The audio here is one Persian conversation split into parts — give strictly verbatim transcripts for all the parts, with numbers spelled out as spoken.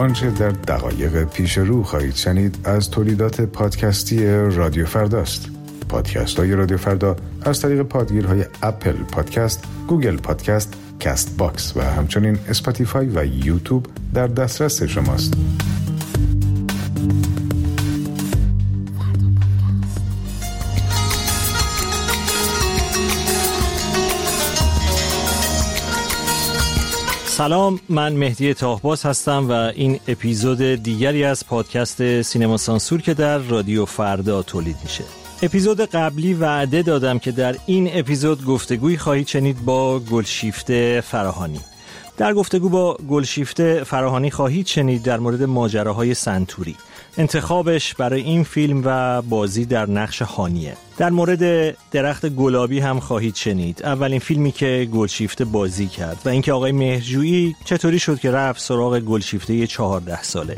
آنچه در دقایق پیش رو خواهید شنید از تولیدات پادکستی رادیو فرداست. پادکست های رادیو فردا از طریق پادگیرهای اپل پادکست، گوگل پادکست، کست باکس و همچنین اسپاتیفای و یوتیوب در دسترس شماست. سلام، من مهدی طاهباز هستم و این اپیزود دیگری از پادکست سینما سانسور که در رادیو فردا تولید میشه. اپیزود قبلی وعده دادم که در این اپیزود گفتگویی خواهید شنید با گلشیفته فراهانی. در گفتگو با گلشیفته فراهانی خواهید شنید در مورد ماجراهای سنتوری، انتخابش برای این فیلم و بازی در نقش هانیه. در مورد درخت گلابی هم خواهید شنید، اولین فیلمی که گلشیفته بازی کرد، و اینکه آقای مهرجویی چطوری شد که رفت سراغ گلشیفته چهارده ساله.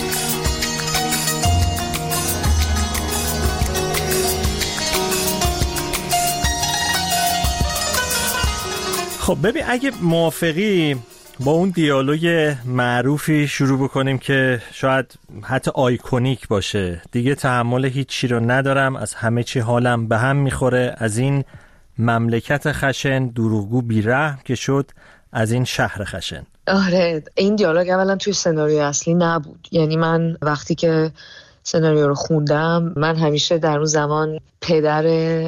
خب ببین، اگه موافقی با اون دیالوگ معروفی شروع بکنیم که شاید حتی آیکونیک باشه. دیگه تحمل هیچ چی رو ندارم، از همه چی حالم به هم میخوره، از این مملکت خشن دروغگو بی‌رحم که شد از این شهر خشن. آره، این دیالوگ اولا توی سناریوی اصلی نبود. یعنی من وقتی که سناریو رو خوندم، من همیشه در اون زمان پدر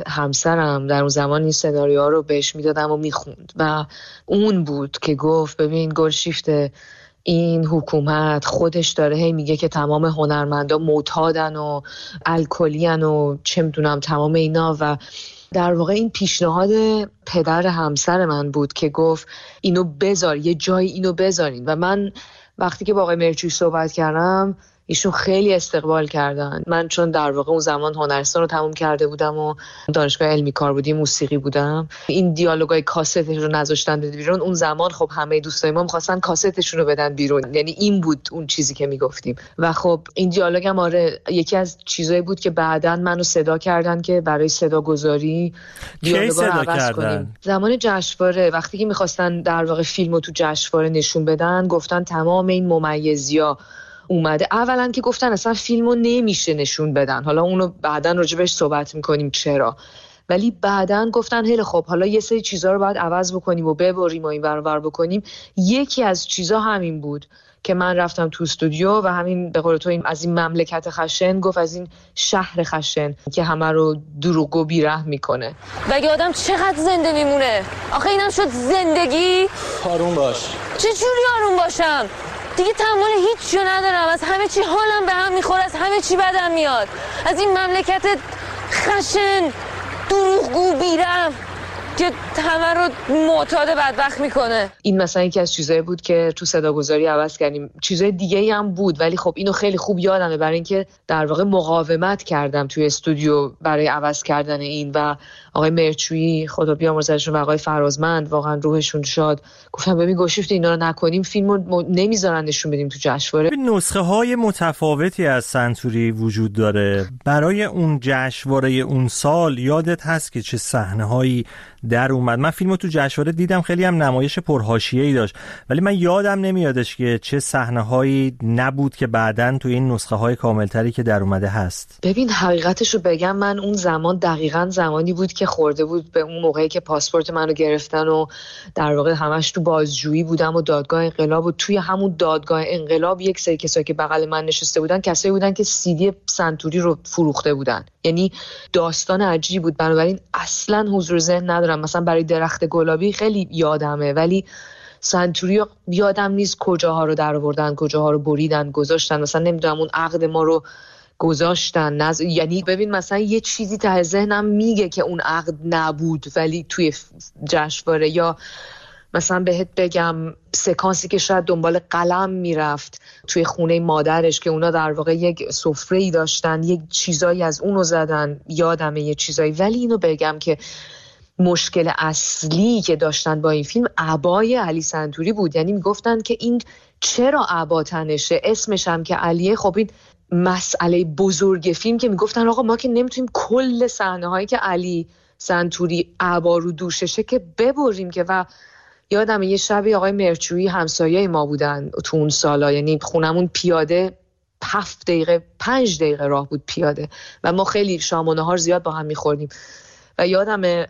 همسرم در اون زمان این سناریو رو بهش میدادم و میخوند و اون بود که گفت ببین گلشیفته، این حکومت خودش داره هی میگه که تمام هنرمندا معتادن و الکلیان و چه میدونم تمام اینا، و در واقع این پیشنهاد پدر همسر من بود که گفت اینو بذار، یه جای اینو بذارین. و من وقتی که با آقای مهرجویی صحبت کردم، ایشون خیلی استقبال کردن. من چون در واقع اون زمان هنرستان رو تموم کرده بودم و دانشگاه علمی کاربردی موسیقی بودم، این دیالوگای کاستش رو نذاشتن بده بیرون. اون زمان خب همه دوستای ما می‌خواستن کاستشون رو بدن بیرون، یعنی این بود اون چیزی که میگفتیم. و خب این دیالوگ هم آره یکی از چیزایی بود که بعداً منو صدا کردن که برای صداگذاری دیالوگا رو عوض کردن. کنیم. زمان جشنواره وقتی که می‌خواستن در واقع فیلمو تو جشنواره نشون بدن، گفتن تمام این ممیزیا اومده. اولا که گفتن اصلا فیلمو نمیشه نشون بدن، حالا اونو بعداً راجبش صحبت میکنیم چرا، ولی بعداً گفتن هله خب حالا یه سری چیزا رو باید عوض بکنیم و ببریم و این ور ور بکنیم. یکی از چیزا همین بود که من رفتم تو استودیو و همین به قول تو این از این مملکت خشن گفت، از این شهر خشن که همه رو دروغ و بی‌رحم میکنه. مگه آدم چقدر زنده میمونه؟ آخه اینم شد زندگی؟ آروم باش. چه جوری آروم باشم؟ دیگه تحمل هیچ چیو ندارم، از همه چی حالم به هم میخوره، از همه چی بدم میاد، از این مملکت خشن دروغگو بی‌رحم که همه رو معتاد بدبخت میکنه. این مثلا یکی از چیزایی بود که تو صداگذاری عوض کردیم. چیزای دیگه‌ای هم بود ولی خب اینو خیلی خوب یادمه، برای اینکه در واقع مقاومت کردم توی استودیو برای عوض کردن این. و آقای مهرجویی خدا بیامرزشون و آقای فرازمند واقعا روحشون شاد گفتن ببین گلشیفته اینا رو نکنیم فیلمو نمیذارن نشون بدیم تو جشنواره. نسخه های متفاوتی از سنتوری وجود داره. برای اون جشنواره اون سال یادت هست که چه صحنه‌هایی در اومد؟ من فیلمو تو جشنواره دیدم، خیلی هم نمایش پرحاشیه‌ای داشت، ولی من یادم نمیادش که چه صحنه‌هایی نبود که بعداً تو این نسخه های کاملتری که در اومده هست. ببین حقیقتش رو بگم، من اون زمان دقیقاً زمانی بود که خورده بود به اون موقعی که پاسپورت منو گرفتن و در واقع همش تو بازجویی بودم و دادگاه انقلاب، و توی همون دادگاه انقلاب یک سری کسایی که بغل من نشسته بودن کسایی بودن که سی دی سنتوری رو فروخته بودن. یعنی داستان عجیبی بود. بنابراین اصلاً حضور ذهن ندارم. مثلا برای درخت گلابی خیلی یادمه، ولی سنتوری یادم نیست کجاها رو در آوردن، کجاها رو بریدن گذاشتن. مثلا نمیدونم اون عقد ما رو گذاشتن نز... یعنی ببین مثلا یه چیزی ته ذهنم میگه که اون عقد نبود ولی توی جشنواره، یا مثلا بهت بگم سکانسی که شاید دنبال قلم میرفت توی خونه مادرش که اونا در واقع یک سفره‌ای داشتن، یک چیزایی از اونو زدن، یادمه یه چیزایی. ولی اینو بگم که مشکل اصلی که داشتن با این فیلم عبای علی سنتوری بود. یعنی میگفتن که این چرا عبا تنشه، اسمش هم که علیه. خب این مسئله بزرگ فیلم که میگفتن آقا ما که نمیتونیم کل صحنه هایی که علی سنتوری عبا رو دوششه که ببریم که، و یادم یه شبی آقای مرچویی همسایه ما بودن تو اون سالا، یعنی خونمون پیاده هفت دقیقه پنج دقیقه راه بود پیاده و ما خیلی شام و نهار زیاد با هم میخوردیم و یادم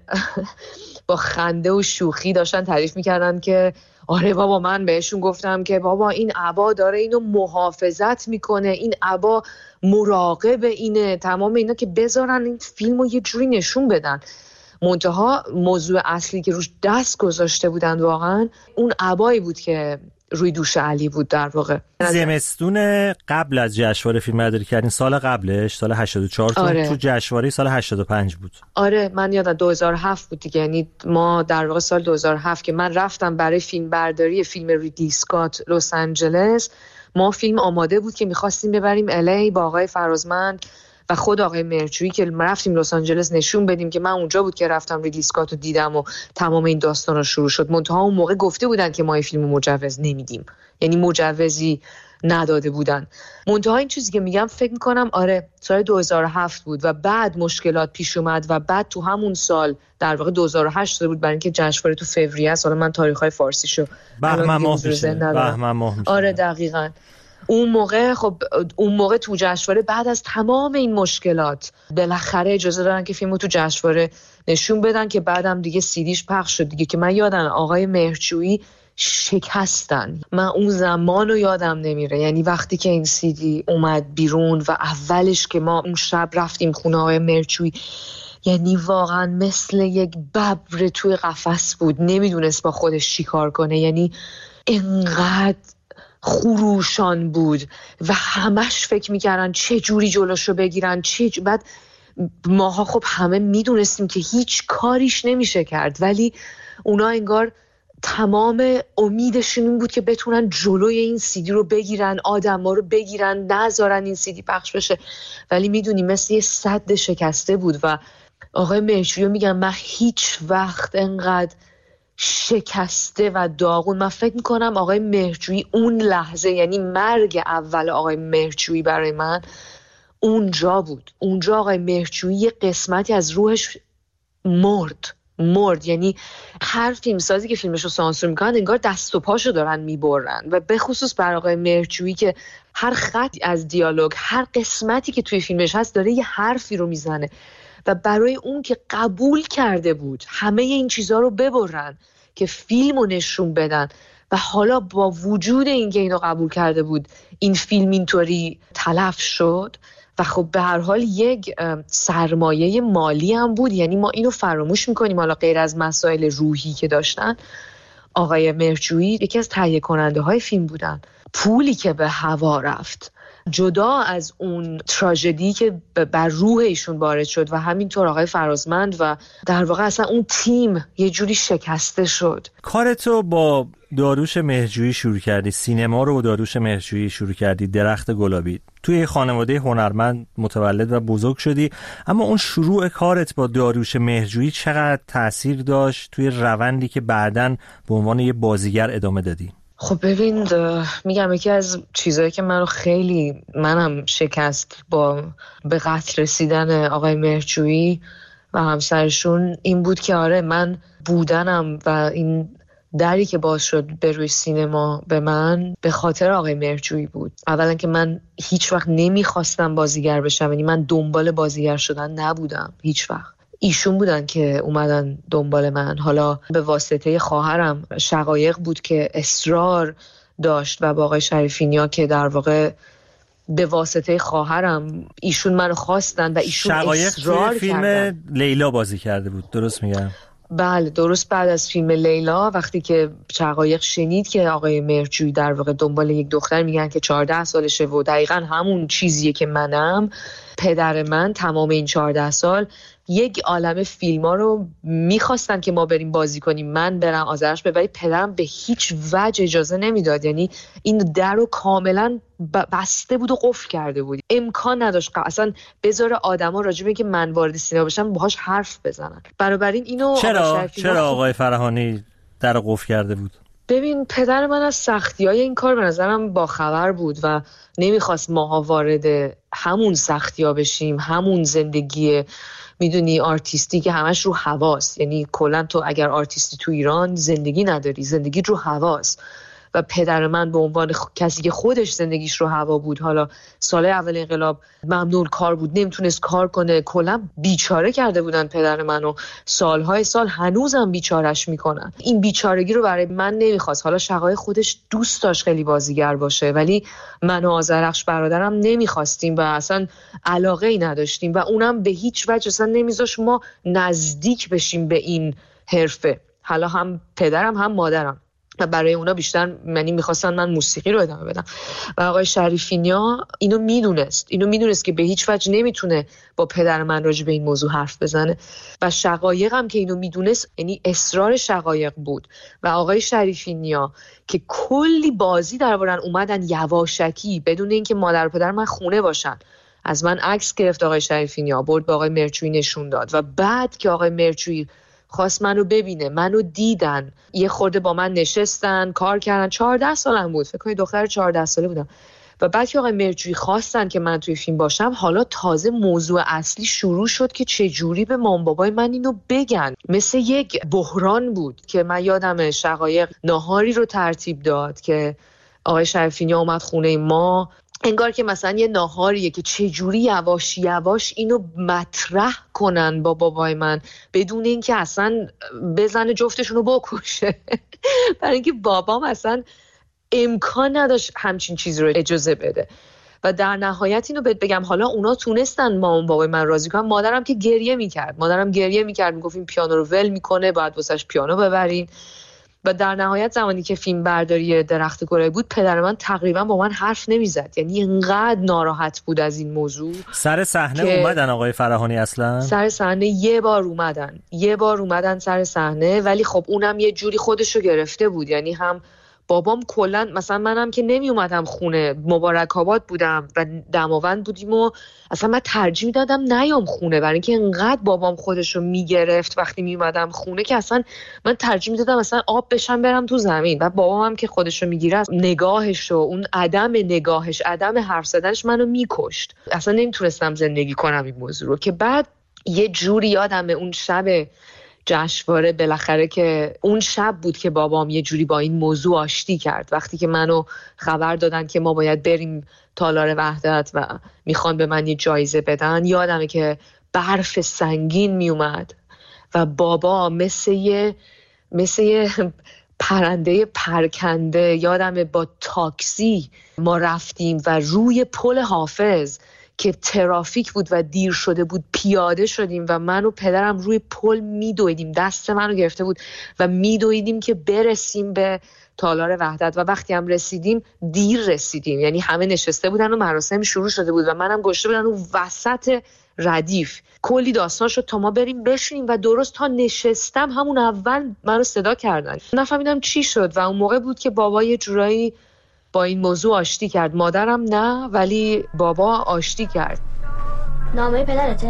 با خنده و شوخی داشتن تعریف میکردن که آره بابا، من بهشون گفتم که بابا این عبا داره اینو محافظت میکنه، این عبا مراقب اینه، تمام اینا که بذارن این فیلمو یه جوری نشون بدن. منتها موضوع اصلی که روش دست گذاشته بودن واقعا اون عبایی بود که روی دوش علی بود. در واقع زمستون قبل از جشنواره فیلمبرداری کردین، سال قبلش سال هشتاد و چهار آره. تو جشنواره سال هشتاد و پنج بود. آره من یادم دو هزار و هفت بود دیگه، یعنی ما در واقع سال دو هزار و هفت که من رفتم برای فیلمبرداری فیلم ریدلی اسکات لس آنجلس، ما فیلم آماده بود که می‌خواستیم ببریم الی با آقای فرازمند و خود آقای مرچویی که رفتیم لس آنجلس نشون بدیم که من اونجا بود که رفتم ریدلی اسکات رو دیدم و تمام این داستانا شروع شد. منتها اون موقع گفته بودن که ما این فیلم مجوز نمیدیم، یعنی مجوزی نداده بودن. منتها این چیزی که میگم فکر میکنم آره سال دو هزار و هفت بود و بعد مشکلات پیش اومد و بعد تو همون سال در واقع دو هزار و هشت بود، برای اینکه جشنواره تو فوریه است. حالا من تاریخ‌های فارسیشو بهمن ماه میشه. بهمن ماه میشه. آره دقیقاً. اون موقع خب اون موقع تو جشنواره بعد از تمام این مشکلات بالاخره اجازه دادن که فیلمو تو جشنواره نشون بدن که بعدم دیگه سیدیش پخش شد دیگه، که من یادم آقای مرچویی شکستن. من اون زمان رو یادم نمیره، یعنی وقتی که این سیدی اومد بیرون و اولش که ما اون شب رفتیم خونه آقای مرچویی، یعنی واقعا مثل یک ببر توی قفس بود، نمیدونست با خودش چی کار کنه، یعنی اینقدر خروشان بود و همش فکر میکردن چه جوری جلوشو بگیرن چه جو... بعد ماها خب همه میدونستیم که هیچ کاریش نمیشه کرد، ولی اونا انگار تمام امیدشون این بود که بتونن جلوی این سیدی رو بگیرن، آدم ها رو بگیرن، نذارن این سیدی پخش بشه. ولی میدونی مثل یه سد شکسته بود و آقای مرچویی میگم من هیچ وقت انقدر شکسته و داغون، من فکر میکنم آقای مرچویی اون لحظه، یعنی مرگ اول آقای مرچویی برای من اونجا بود. اونجا آقای مرچویی یه قسمتی از روحش مرد مرد یعنی هر فیلمسازی که فیلمشو سانسور میکنن انگار دست و پاشو دارن میبرن و به خصوص بر آقای مرچویی که هر خط از دیالوگ، هر قسمتی که توی فیلمش هست داره یه حرفی رو میزنه و برای اون که قبول کرده بود همه این چیزها رو ببرن که فیلمو نشون بدن و حالا با وجود اینکه اینو قبول کرده بود این فیلم اینطوری تلف شد و خب به هر حال یک سرمایه مالی هم بود، یعنی ما اینو فراموش میکنیم. حالا غیر از مسائل روحی که داشتن، آقای مرچویی یکی از تهیه کننده های فیلم بودن. پولی که به هوا رفت جدا از اون تراژدی که بر روح ایشون وارد شد و همینطور آقای فرازمند و در واقع اصلا اون تیم یه جوری شکسته شد. کارتو با داریوش مهرجویی شروع کردی، سینما رو با داریوش مهرجویی شروع کردی، درخت گلابی. توی خانواده هنرمند متولد و بزرگ شدی، اما اون شروع کارت با داریوش مهرجویی چقدر تأثیر داشت توی روندی که بعداً به عنوان یه بازیگر ادامه دادی؟ خب ببین میگم یکی از چیزایی که منو خیلی منم شکست با به قتل رسیدن آقای مهرجویی و همسرشون این بود که آره من بودنم و این دری که باز شد به روی سینما به من به خاطر آقای مهرجویی بود. اولا که من هیچ وقت نمیخواستم بازیگر بشم، یعنی من دنبال بازیگر شدن نبودم هیچ وقت. ایشون بودن که اومدن دنبال من، حالا به واسطه خواهرم شقایق بود که اصرار داشت و با آقای شریفینیا که در واقع به واسطه خواهرم ایشون منو خواستن و ایشون اصرار کردن. فیلم کردن. لیلا بازی کرده بود، درست میگم؟ بله درست. بعد از فیلم لیلا وقتی که شقایق شنید که آقای مهرجویی در واقع دنبال یک دختر میگن که چهارده سالشه و دقیقاً همون چیزیه که منم، پدر من تمام این چهارده سال یک عالمه فیلم ها رو میخواستن که ما بریم بازی کنیم، من برم آذرش ببریم، پدرم به هیچ وجه اجازه نمیداد، یعنی این در رو کاملا بسته بود و قفل کرده بود، امکان نداشت اصلا بذاره آدما راجع به که من وارد سینما بشم باهاش حرف بزنن. بنابراین اینو چرا چرا آقای فرهانی در رو قفل کرده بود؟ ببین پدر من از سختی‌های این کار به نظرم باخبر بود و نمیخواست ماها وارد همون سختی‌ها بشیم، همون زندگی میدونی آرتیستی که همش رو هواست. یعنی کلا تو اگر آرتیستی تو ایران زندگی نداری، زندگی رو هواست. و پدر من به عنوان خ... کسی که خودش زندگیش رو هوا بود، حالا سال اول انقلاب ممنوع کار بود، نمیتونست کار کنه، کلا بیچاره کرده بودن پدر منو، سالهای سال هنوزم بیچارش میکنن. این بیچارگی رو برای من نمیخواست. حالا شقایق خودش دوست داشت خیلی بازیگر باشه، ولی من و آذرخش برادرم نمیخواستیم و اصلا علاقه ای نداشتیم و اونم به هیچ وجه اصلا نمیذاشت ما نزدیک بشیم به این حرفه. حالا هم پدرم هم مادرم و برای اونا بیشتر منی میخواستن من موسیقی رو ادامه بدم. و آقای شریفی نیا اینو میدونست اینو میدونست که به هیچ وجه نمیتونه با پدر من راجع به این موضوع حرف بزنه و شقایق هم که اینو میدونست، یعنی اصرار شقایق بود و آقای شریفی نیا که کلی بازی دربارن اومدن یواشکی بدون اینکه مادر و پدر من خونه باشن، از من عکس گرفت آقای شریفی نیا، برد به آقای مرچویی نشون داد و بعد که آقای مرچویی خواست منو ببینه، منو دیدن، یه خورده با من نشستن، کار کردن. چهارده سالم بود، فکر کنید دختر چهارده ساله بودم. و بعد که آقای مرچویی خواستن که من توی فیلم باشم، حالا تازه موضوع اصلی شروع شد که چه جوری به مام بابای من اینو بگن. مثل یک بحران بود که من یادم شقایق ناهاری رو ترتیب داد که آقای شریفی نیا اومد خونه ما، انگار که مثلا یه ناهاریه که چجوری یواش یواش اینو مطرح کنن با بابای من بدون اینکه اصلا بزنه جفتشونو بکشه. برای اینکه بابام اصلا امکان نداشت همچین چیزی رو اجازه بده. و در نهایت اینو بهت بگم، حالا اونا تونستن مامان بابای من راضی کنن. مادرم که گریه میکرد مادرم گریه میکرد میگفت این پیانو رو ول میکنه، باید واسش پیانو ببرین. و در نهایت زمانی که فیلم برداری درخت گلابی بود، پدر من تقریبا با من حرف نمیزد. یعنی اینقدر ناراحت بود از این موضوع. سر صحنه اومدن آقای فراهانی؟ اصلا سر صحنه یه بار اومدن یه بار اومدن سر صحنه، ولی خب اونم یه جوری خودشو گرفته بود. یعنی هم بابام کلا، مثلا منم که نمی اومدم خونه، مبارک آباد بودم و دماوند بودیم و اصلا من ترجیح میدادم نیام خونه، برای اینکه انقدر بابام خودشو میگرفت وقتی می اومدم خونه که اصلا من ترجیح میدادم اصلا آب بشم برم تو زمین. و بابام هم که خودشو میگیره، نگاهش و اون عدم نگاهش، عدم حرف زدنش منو میکشت. اصلا نمیتونستم زندگی کنم این موضوع رو. که بعد یه جوری یادمه اون شب جشنواره، بالاخره که اون شب بود که بابام یه جوری با این موضوع آشتی کرد. وقتی که منو خبر دادن که ما باید بریم تالار وحدت و میخوان به من یه جایزه بدن، یادمه که برف سنگین میومد و بابا مثل یه مثل یه پرنده پرکنده، یادمه با تاکسی ما رفتیم و روی پل حافظ که ترافیک بود و دیر شده بود پیاده شدیم و من و پدرم روی پل میدویدیم، دست منو گرفته بود و میدویدیم که برسیم به تالار وحدت. و وقتی هم رسیدیم دیر رسیدیم، یعنی همه نشسته بودن و مراسم شروع شده بود و منم گشته بودن و وسط ردیف. کلی داستان شد تا ما بریم بشینیم و درست تا نشستم همون اول منو صدا کردن. نفهمیدم چی شد و اون موقع بود که بابا یه جورایی با این موضوع آشتی کرد. مادرم نه، ولی بابا آشتی کرد. نامه پدرته؟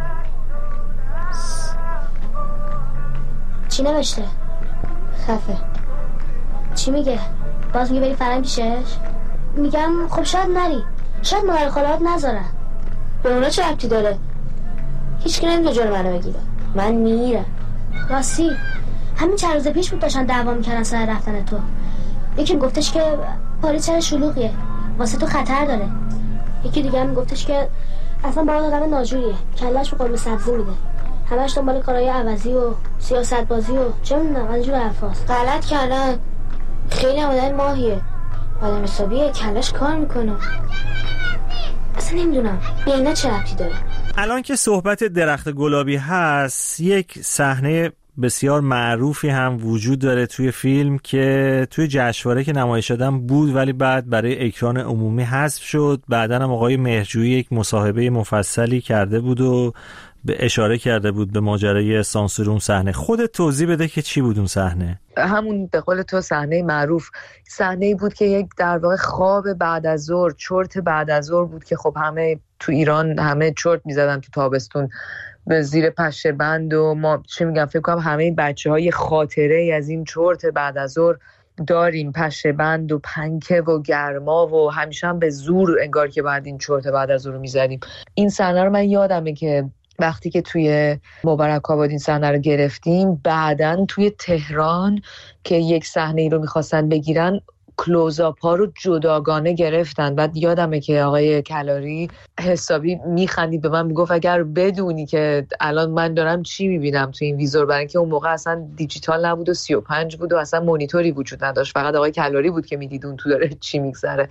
چی نوشته؟ خفه. چی میگه؟ باز میگه بری فرنگ پیشش؟ میگم خب شاید نری، شاید مادر خاله‌ات نذارن. به اونا چه ربطی داره؟ هیچ کی نمیتونه جلو منو بگیره. من میرم. راستی همین چند روز پیش بود داشتن دعوا میکردن سر رفتن تو. یکی میگفتش که پاریس چرا شلوغیه، واسه تو خطر داره. یکی دیگه هم میگفتش که اصلا با آدم ناجوریه، کلهش به قرمه سبزی میده، همش دنبال کارهای عوضی و سیاست بازی و چه میدونم از جور حرفاست. غلط کردن. خیلی هم آدم ماهیه، آدم حسابیه، کلش کار میکنه. اصلا نمیدونم به اینا چه ربطی داره. الان که صحبت درخت گلابی هست، یک صحنه بسیار معروفی هم وجود داره توی فیلم که توی جشنواره که نمایش دادن بود ولی بعد برای اکران عمومی حذف شد. بعدن هم آقای مهرجویی یک مصاحبه مفصلی کرده بود و به اشاره کرده بود به ماجرای سانسور اون صحنه. خودت توضیح بده که چی بود اون صحنه. همون به قول تو صحنه معروف، صحنه‌ای بود که یک در واقع خواب بعد از ظهر، چرت بعد از ظهر بود که خب همه تو ایران همه چرت می‌زدن تو تابستون به زیر پشه بند و ما چه میگم فکر کنم همه این بچه‌ها یه خاطره از این چرت بعد از ظهر داریم پشه بند و پنکه و گرما و همیشه هم به زور انگار که بعد این چرت بعد از رو میزدیم. این صحنه رو من یادمه که وقتی که توی مبارک آباد این صحنه رو گرفتیم، بعدن توی تهران که یک صحنه ای رو میخواستن بگیرن کلوزآپ ها رو جداگانه گرفتن. بعد یادمه که آقای کلاری حسابی میخندید به من، میگفت اگر بدونی که الان من دارم چی میبینم تو این ویزور، برای اینکه اون موقع اصلا دیجیتال نبود و سی و پنج بود و اصلا مانیتوری وجود نداشت، فقط آقای کلاری بود که میدید اون تو داره چی میگذره.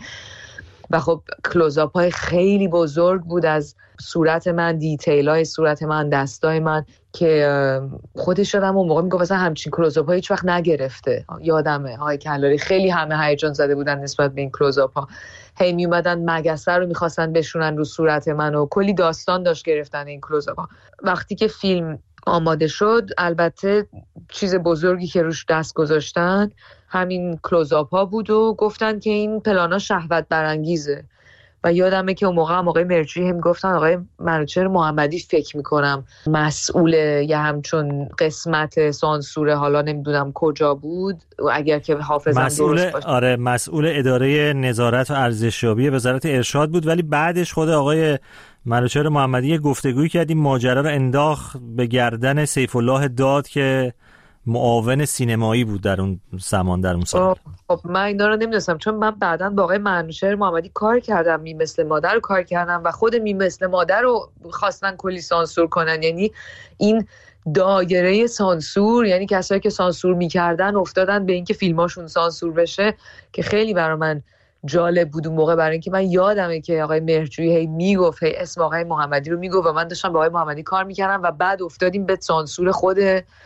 و خب کلوزآپ های خیلی بزرگ بود از صورت من، دیتیل های صورت من، دستای من، که خودش شدم اون موقع میگفت اصلا همچین کلوزآپ ها هیچ وقت نگرفته. یادمه آقای کلاری خیلی همه هیجان زده بودن نسبت به این کلوزآپ ها، هی میومدن مگسه رو میخواستن بشونن رو صورت من و کلی داستان داشت گرفتن این کلوزآپ ها. وقتی که فیلم آماده شد، البته چیز بزرگی که روش دست گذاشتن همین کلوزآپ ها بود و گفتن که این پلانا شهوت برانگیزه. و یادمه که اون موقع هم آقای مرجویی هم گفتن آقای منوچهر محمدی فکر میکنم مسئول یه همچون قسمت سانسوره، حالا نمیدونم کجا بود، اگر که حافظم مسئول درست باشه. آره مسئول اداره نظارت و ارزشیابی وزارت ارشاد بود، ولی بعدش خود آقای منوچهر محمدی گفتگویی کرد این ماجرا رو انداخت به گردن سیف الله داد که معاون سینمایی بود در اون زمان، در اون سال. خب من اینا رو نمیدونستم، چون من بعداً با آقای منوچهر محمدی کار کردم، می مثل مادر رو کار کردم و خود می مثل مادر رو خواستن کلی سانسور کنن. یعنی این دایره سانسور، یعنی کسایی که سانسور میکردن افتادن به اینکه فیلماشون سانسور بشه، که خیلی برای من جالب بود اون موقع، برای اینکه من یادمه که آقای مهرجویی هی میگفت، هی اسم آقای محمدی رو میگفت و من داشتم با آقای محمدی کار میکردم و بعد افتادیم به سانسور خود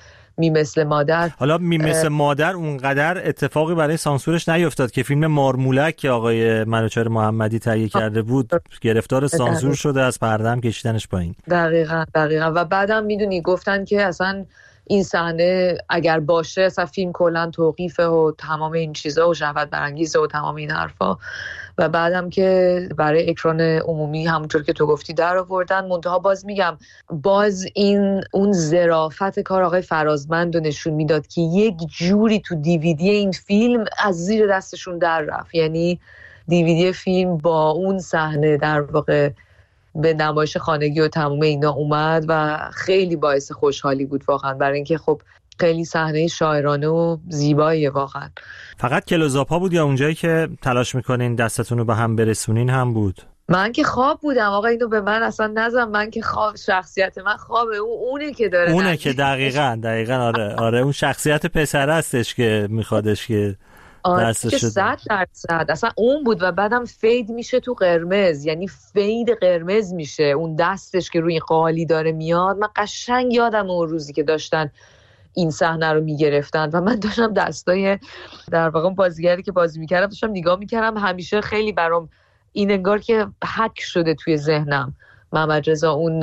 می مثل مادر. حالا می مثل مادر اونقدر اتفاقی برای سانسورش نیفتاد که فیلم مارمولک که آقای منوچهر محمدی تهیه کرده بود گرفتار سانسور شده، از پرده هم کشیدنش پایین. دقیقاً دقیقاً و بعدم میدونی گفتن که اصلا این صحنه اگر باشه اصلا فیلم کلا توقیفه و تمام این چیزا و شهوت برانگیزه و تمام این حرفا. و بعدم که برای اکران عمومی همونطور که تو گفتی در آوردن. منتها باز میگم، باز این اون ظرافت کار آقای فرازمند رو نشون میداد که یک جوری تو دیویدی این فیلم از زیر دستشون در رفت. یعنی دیویدی فیلم با اون صحنه در واقع به نمایش خانگی و تمام اینا اومد و خیلی باعث خوشحالی بود واقعا، برای اینکه خب خیلی صحنه شاعرانه و زیباییه واقعا. فقط کلوزآپ ها بود یا اونجایی که تلاش میکنین دستتون رو به هم برسونین هم بود؟ من که خواب بودم آقا، اینو به من اصلا نزن، من که خواب، شخصیت من خوابه، اون اونه که داره اونه که دقیقاً دقیقاً آره آره اون شخصیت پسر هستش که میخوادش که دستش شده. صد درصد اصلا اون بود و بعدم فید میشه تو قرمز، یعنی فید قرمز میشه اون دستش که روی قالی داره میاد. من قشنگ یادم اون روزی که داشتن این صحنه رو میگرفتن و من داشتم دستای در واقع بازیگری که بازی میکردم داشتم نگاه میکردم، همیشه خیلی برام این انگار که حک شده توی ذهنم محمد رضا اون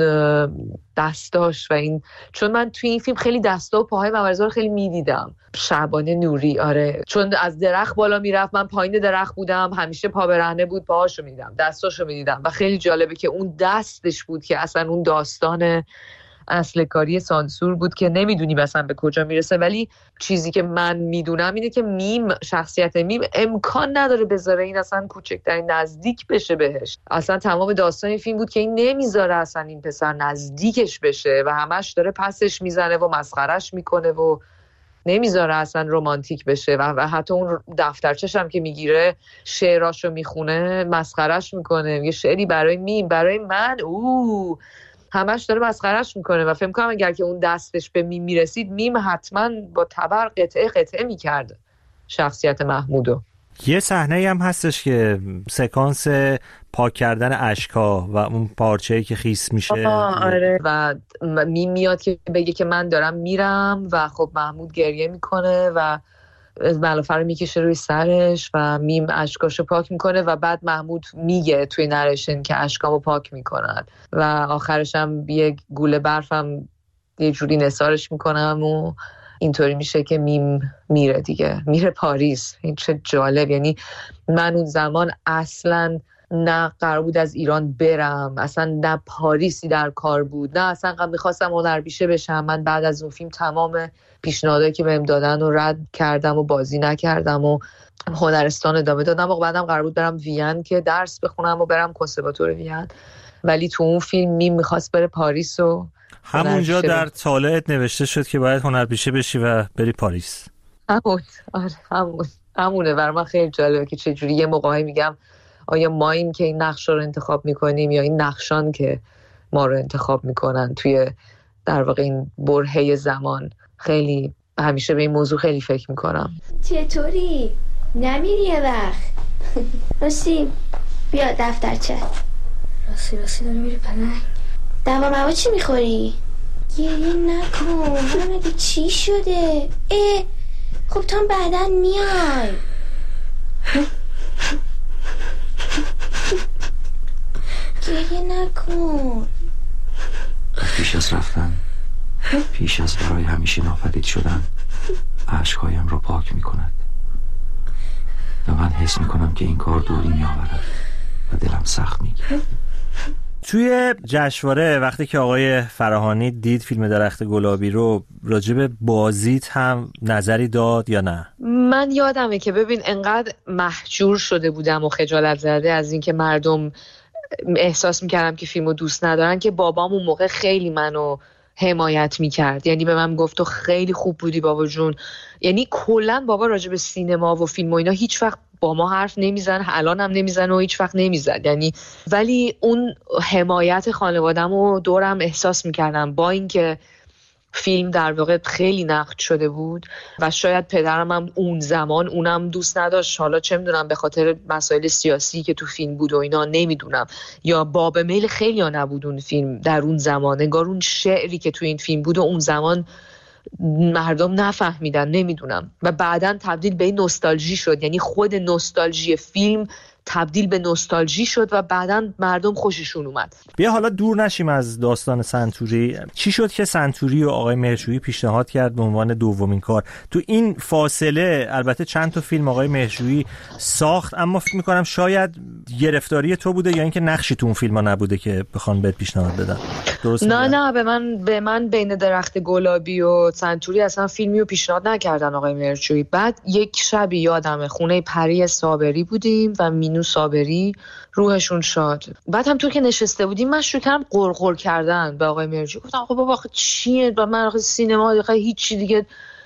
دستاش و این، چون من توی این فیلم خیلی دستا و پاهای محمد رضا رو خیلی میدیدم. شعبان نوری آره، چون از درخت بالا میرفت، من پایین درخت بودم، همیشه پا برهنه بود، پاهاشو میدیدم، دستاشو میدیدم و خیلی جالبه که اون دستش بود که اصلا اون داستان اصل کاری سانسور بود که نمیدونی مثلا به کجا میرسه. ولی چیزی که من میدونم اینه که میم، شخصیت میم امکان نداره بذاره این اصلا کوچکترین نزدیک بشه بهش. اصلا تمام داستان این فیلم بود که این نمیذاره اصلا این پسر نزدیکش بشه و همش داره پسش میزنه و مسخرش میکنه و نمیذاره اصلا رمانتیک بشه و, و حتی اون دفترچش هم که میگیره شعراشو میخونه مسخرش میکنه، میگه شعری برای میم، برای من اوه همش داره مسخرهش میکنه و فکر کنم اگر که اون دستش به میم میرسید میم حتما با تبر قطعه قطعه میکرد شخصیت محمودو. یه صحنه هم هستش که سکانس پاک کردن اشکا و اون پارچه‌ای که خیس میشه آره و میم میاد که بگه که من دارم میرم و خب محمود گریه میکنه و ملافه رو میکشه روی سرش و میم اشکاشو پاک میکنه و بعد محمود میگه توی نریشن که اشکامو پاک میکنن و آخرش هم یه گوله برفم یه جوری نثارش میکنم و اینطوری میشه که میم میره دیگه، میره پاریس. این چه جالب، یعنی من اون زمان اصلا نه قرار بود از ایران برم، اصلا نه پاریسی در کار بود، نه اصلا میخواستم هنرپیشه بشم. من بعد از اون فیلم تمام پیشنهادایی که بهم دادن و رد کردم و بازی نکردم و هنرستان ادامه دادم و بعدم قرار بود برم وین که درس بخونم و برم کنسرواتوار وین، ولی تو اون فیلم میم میخواست بره پاریس و همونجا در طالعت نوشته شد که باید هنرپیشه بشی و بری پاریس. همون آره همون همونه. برای من خیلی جالبه که چجوری یه موقعی میگم آیا ما این که این نقشا رو انتخاب میکنیم یا این نقشان که ما رو انتخاب میکنن توی در واقع این برهه زمان. خیلی همیشه به این موضوع خیلی فکر میکنم. چطوری؟ نمیری یه وقت؟ راستی بیا دفترچه. راستی راستی داری میری پلنگ؟ دوا موا چی میخوری؟ گریه نکن. من مگه چی شده؟ اه خب تو هم بعدن میای. گریه نکن. پیش از رفتن، پیش از برای همیشه ناپدید شدن، عشقهایم را پاک می کند و من حس می کنم که این کار دوری می آورد و دلم سخت می گیرد. توی جشنواره وقتی که آقای فراهانی دید فیلم درخت گلابی رو، راجع به بازیت هم نظری داد یا نه؟ من یادمه که ببین انقدر محجور شده بودم و خجالت زده از اینکه مردم احساس میکردم که فیلمو دوست ندارن که بابام اون موقع خیلی منو حمایت میکرد. یعنی به من گفت تو خیلی خوب بودی بابا جون. یعنی کلا بابا راجع به سینما و فیلم و اینا هیچ وقت با ما حرف نمیزن، الان هم نمیزن و هیچ وقت نمیزد. یعنی ولی اون حمایت خانواده‌مو و دورم احساس میکردم، با اینکه فیلم در واقع خیلی نقد شده بود و شاید پدرم هم اون زمان اونم دوست نداشت، حالا چه میدونم به خاطر مسائل سیاسی که تو فیلم بود و اینا نمیدونم، یا باب میل خیلی ها نبود اون فیلم در اون زمان. انگار اون شعری که تو این فیلم بود و اون زمان مردم نفهمیدن، نمیدونم. و بعداً تبدیل به نوستالژی شد، یعنی خود نوستالژی فیلم تبدیل به نوستالژی شد و بعداً مردم خوششون اومد. بیا حالا دور نشیم از داستان سنتوری. چی شد که سنتوری و آقای مهرجویی پیشنهاد کرد به عنوان دومین کار؟ تو این فاصله البته چند تا فیلم آقای مهرجویی ساخت، اما فکر می‌کنم شاید گرفتاری تو بوده یا اینکه نقشی تو اون فیلم‌ها نبوده که بخوان بهت پیشنهاد بدن. درست نه میگم؟ نه به من به من بین درخت گلابی و سنتوری اصلا فیلمی رو پیشنهاد نکردن آقای مهرجویی. بعد یک شب یادمه خونه پری صابری بودیم و مینو صابری روحشون شاد. بعد هم تو که نشسته بودیم من شروع کردم قرقر کردن به آقای مهرجویی. گفتم آقا بابا آخه چیه؟ و من آخه سینما آخه هیچی دیگه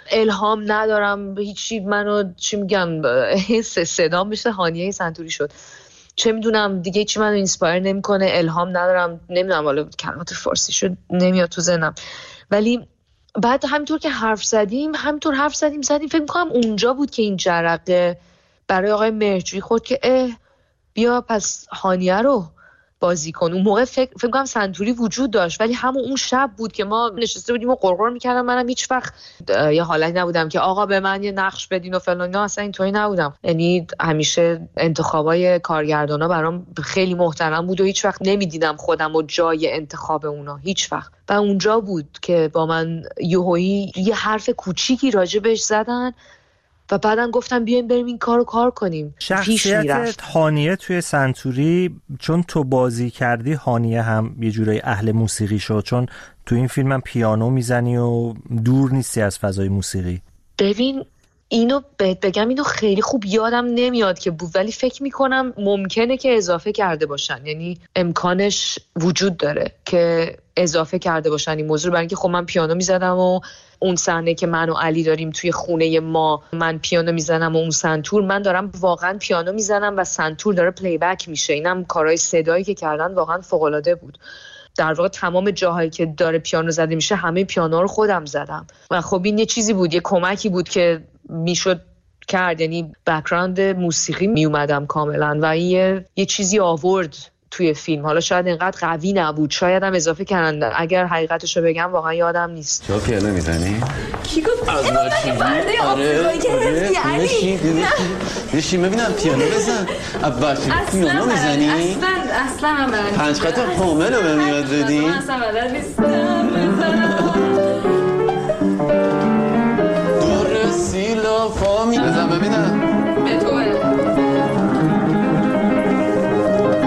الهام ندارم، هیچی منو چی میگم حس صدام مثل هانیه سنتوری شد. چه میدونم دیگه چی منو اینسپایر نمیکنه، الهام ندارم، نمیدونم حالا کلمات فارسی شد نمیاد تو ذهنم. ولی بعد همینطور که حرف زدیم همینطور حرف زدیم زدیم فکر میکنم اونجا بود که این جرقه برای آقای مهرجویی خورد که اه بیا پس هانیه رو بازی کن. اون موقع فکر فکر کنم سنتوری وجود داشت ولی همون اون شب بود که ما نشسته بودیم و قرقر میکردم. منم هیچ وقت یه حالتی نبودم که آقا به من یه نقش بدین و فلان، نه اصلا اینطوری نبودم. یعنی همیشه انتخابای کارگردانا برام خیلی محترم بود و هیچ وقت نمیدیدم خودم و جای انتخاب اونا هیچ وقت. و اونجا بود که با من یهویی یه حرف کوچیکی راجع بهش زدن و بعدن گفتم بیایم بریم این کارو کار کنیم. شخصیت هانیه توی سنتوری چون تو بازی کردی، هانیه هم یه جورای اهل موسیقی شد، چون تو این فیلم هم پیانو میزنی و دور نیستی از فضای موسیقی. ببین اینو بهت بگم، اینو خیلی خوب یادم نمیاد که بود ولی فکر میکنم ممکنه که اضافه کرده باشن، یعنی امکانش وجود داره که اضافه کرده باشن این موضوع، برای اینکه خب من پیانو میزدم و اون صحنه که من و علی داریم توی خونه ما، من پیانو میزنم و اون سنتور، من دارم واقعا پیانو میزنم و سنتور داره پلی بک میشه. اینم کارهای صدایی که کردن واقعا فوق العاده بود. در واقع تمام جاهایی که داره پیانو زده میشه همه پیانو رو خودم زدم و خب این یه چیزی بود، یه کمکی بود که میشد کرد، یعنی بک‌گراند موسیقی میومدم کاملا و این یه, یه چیزی آورد توی فیلم. حالا شاید اینقدر قوی نبود، شاید هم اضافه کردن، اگر حقیقتشو بگم واقعا یادم نیست. تو پیانو میزنی؟ کی گفت؟ از ماشین. آره بشین بشین ببینم پیانو بزن. اول پیانو میزنی؟ اصلا اصلا هم بلد پنج خط پومل رو به میاد بدی؟ اصلا بلد نیستم بزنم. دور سیلا فامی بزن ببینم. به توه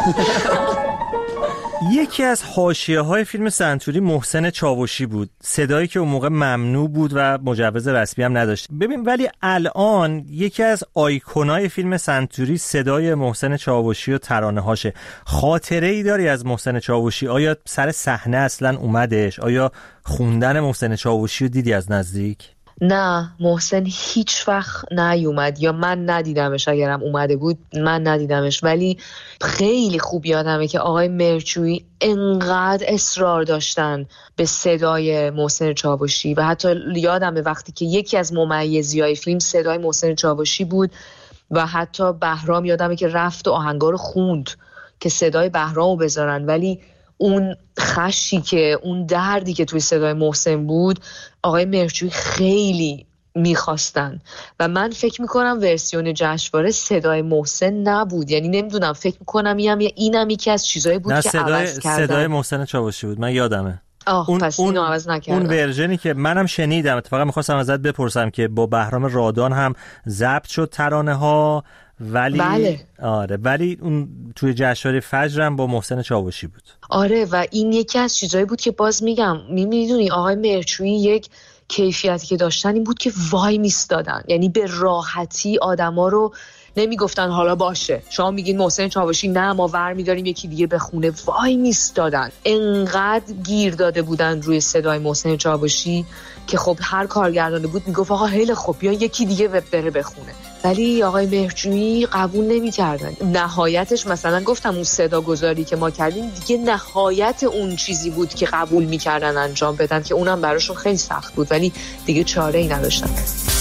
یکی از حاشیه‌های فیلم سنتوری محسن چاوشی بود، صدایی که اون موقع ممنوع بود و مجوز رسمی هم نداشت. ببین ولی الان یکی از آیکونای فیلم سنتوری صدای محسن چاوشی و ترانه‌هاشه. خاطره‌ای داری از محسن چاوشی؟ آیا سر صحنه اصلا اومدش؟ آیا خوندن محسن چاوشی رو دیدی از نزدیک؟ نه، محسن هیچ وقت نیومد یا من ندیدمش. اگرم اومده بود من ندیدمش، ولی خیلی خوب یادمه که آقای مرچویی انقدر اصرار داشتن به صدای محسن چاوشی و حتی یادمه وقتی که یکی از ممیزی‌های فیلم صدای محسن چاوشی بود و حتی بهرام یادمه که رفت و آهنگا رو خوند که صدای بهرامو بذارن، ولی اون خشی که اون دردی که توی صدای محسن بود آقای مرچویی خیلی میخواستن و من فکر میکنم ورسیون جشنواره صدای محسن نبود. یعنی نمیدونم، فکر میکنم اینم یکی از چیزایی بود که صدای عوض کردن. صدای محسن چاوشی بود، من یادمه. آه اون پس اینو عوض نکردن. اون ورژنی که منم شنیدم، اتفاقا میخواستم ازت بپرسم که با بهرام رادان هم ضبط شد ترانه ها، ولی بله. آره ولی اون توی جشنواره فجر هم با محسن چاوشی بود. آره و این یکی از چیزایی بود که باز میگم میدونی آقای مرچویی یک کیفیتی که داشتن این بود که وای میستادن، یعنی به راحتی آدما رو نمیگفتن حالا باشه شما میگین محسن چاوشی نه ما ور میداریم یکی دیگه بخونه، وای میستادن. انقدر گیر داده بودن روی صدای محسن چاوشی که خب هر کارگردانی بود میگفت آقا خیلی خوب بیا یکی دیگه بره بخونه، ولی آقای مرچویی قبول نمی‌کردن. نهایتش مثلا گفتم اون صدا گذاری که ما کردیم دیگه نهایت اون چیزی بود که قبول می‌کردن انجام بدن که اونم براشون خیلی سخت بود، ولی دیگه چاره‌ای نداشتن.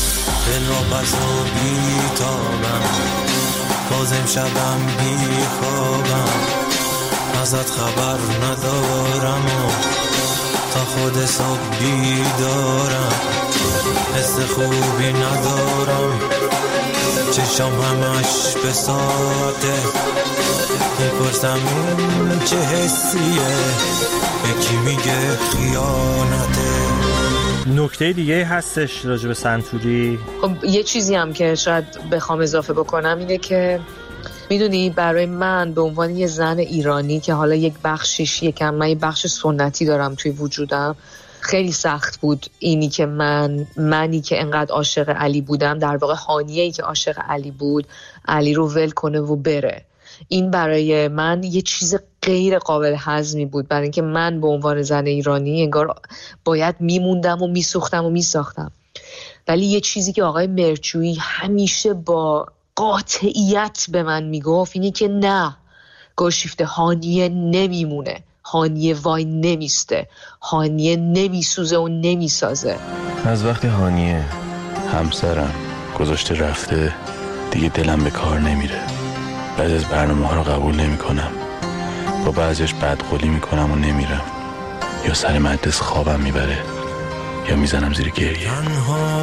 بازم شبم بی خوابم ازت خبر ندارم و تا خود صبح بیدارم حس خوبی ندارم چشم همش به ساعته میپرسم این چه حسیه یکی میگه خیانته. نکته دیگه هستش راجع به سنتوری؟ خب یه چیزی هم که شاید بخوام اضافه بکنم اینه که میدونی برای من به عنوان یه زن ایرانی که حالا یک بخشش یکم من یه بخش سنتی دارم توی وجودم خیلی سخت بود اینی که من منی که انقدر عاشق علی بودم در واقع هانیه‌ای که عاشق علی بود علی رو ول کنه و بره. این برای من یه چیز غیر قابل هضمی بود، برای اینکه من به عنوان زن ایرانی انگار باید میموندم و میسوختم و میساختم. ولی یه چیزی که آقای مرچویی همیشه با قاطعیت به من میگفت اینی که نه، گوشیفته هانیه نمیمونه، هانیه وای نمیسته، هانیه نمیسوزه و نمیسازه. از وقتی هانیه همسرم گذاشته رفته دیگه دلم به کار نمیره. بعد از برنامه ها رو قبول نمی کنم، با بعضیش بدقولی می کنم و نمیرم، یا سر مدرس خوابم میبره یا میزنم زیر گریه. تنها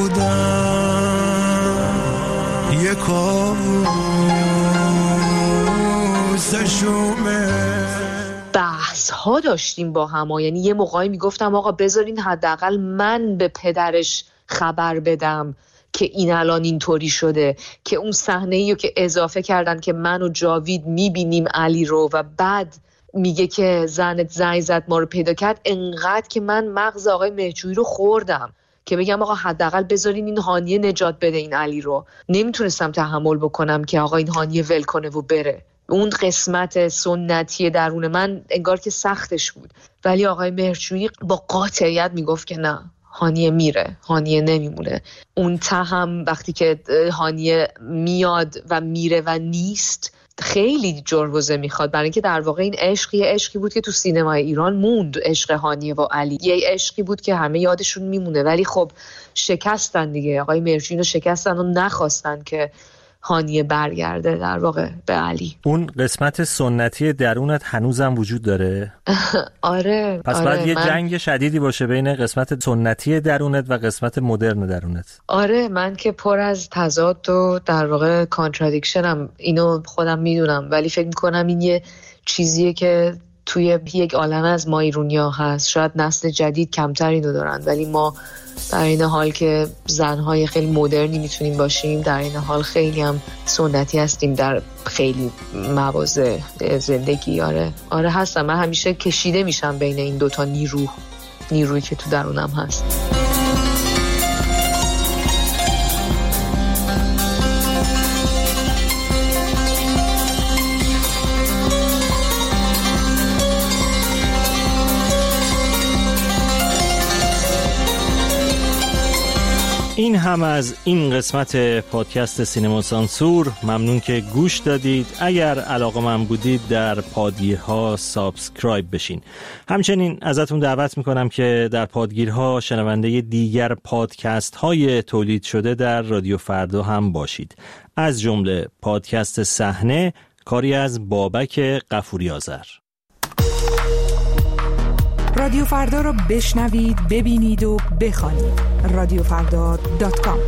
بودم یک کابوس شومه. بحث ها داشتیم با هم، یعنی یه موقعی میگفتم آقا بذارین حداقل من به پدرش خبر بدم که این الان اینطوری شده، که اون صحنه‌ای رو که اضافه کردن که من و جاوید میبینیم علی رو و بعد میگه که زنت زنگ زد ما رو پیدا کرد، انقدر که من مغز آقای مرچویی رو خوردم که بگم آقا حداقل بذارین این هانیه نجات بده این علی رو. نمیتونستم تحمل بکنم که آقا این هانیه ول کنه و بره. اون قسمت سنتی درون من انگار که سختش بود، ولی آقای مرچویی با قاطعیت میگفت که نه، هانیه میره، هانیه نمیمونه. اون ته هم وقتی که هانیه میاد و میره و نیست خیلی جربوزه میخواد، برای اینکه در واقع این عشق یه عشقی بود که تو سینمای ایران موند، عشق هانیه و علی یه عشقی بود که همه یادشون میمونه، ولی خب شکستن دیگه، آقای مرچویی رو شکستن و نخواستن که هانیه برگرده در واقع به علی. اون قسمت سنتی درونت هنوزم وجود داره؟ آره. پس آره، باید یه من... جنگ شدیدی باشه بین قسمت سنتی درونت و قسمت مدرن درونت. آره، من که پر از تضاد و در واقع کانترادیکشنم، اینو خودم میدونم، ولی فکر میکنم این یه چیزیه که توی یک عالمه از ما ایرونیا هست. شاید نسل جدید کمتر اینو دارن، ولی ما در این حال که زنهای خیلی مدرنی میتونیم باشیم، در این حال خیلی هم سنتی هستیم در خیلی مواضع زندگی. آره آره هستم. من همیشه کشیده میشم بین این دوتا نیرو نیرویی که تو درونم هست. این هم از این قسمت پادکست سینما سانسور. ممنون که گوش دادید. اگر علاقه‌مند بودید در پادگیرها سابسکرایب بشین. همچنین ازتون دعوت میکنم که در پادگیرها شنونده دیگر پادکست های تولید شده در رادیو فردا هم باشید، از جمله پادکست صحنه، کاری از بابک غفوری آذر. رادیو فردا رو بشنوید، ببینید و بخوانید. رادیو فردا دات کام.